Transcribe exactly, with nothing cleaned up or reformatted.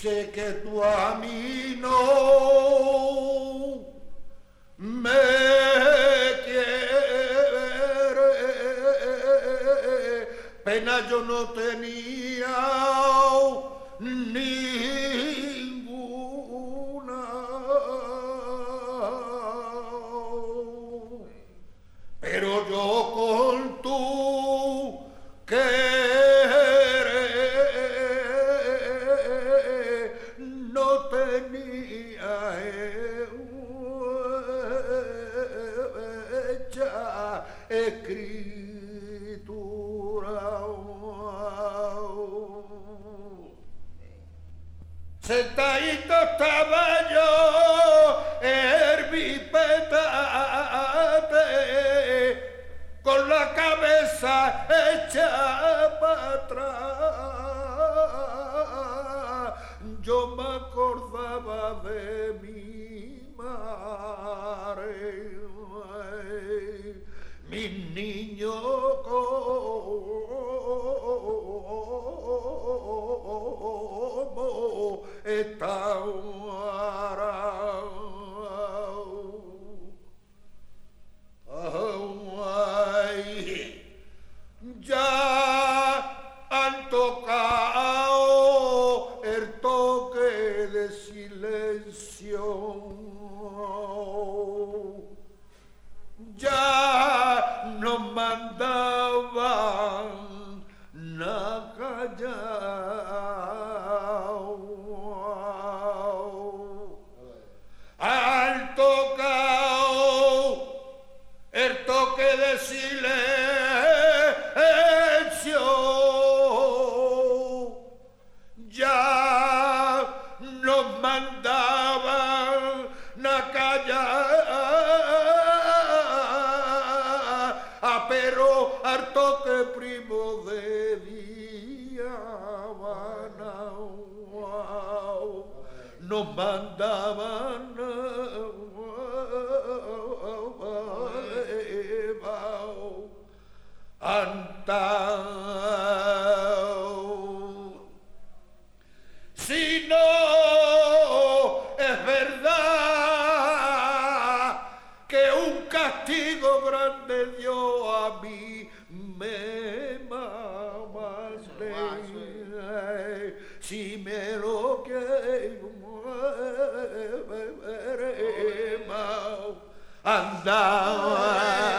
sé que tú a mí no me quieres, pena yo no tenía ninguna, pero yo con tu querer no tenía hecha escritura. Sentadito estaba yo, herbipetate, con la cabeza hecha para atrás. Yo me acordaba de mi madre, mis niños como están ahora. Ya han tocado el toque de silencio, ya nos mandaban a callar. Han tocado el toque de silencio, ya nos mandaban a callar, pero al toque primo de día nos mandaban antao. Si no es verdad que un castigo grande dio a mí me mamaste, si me lo quiero veremos andar.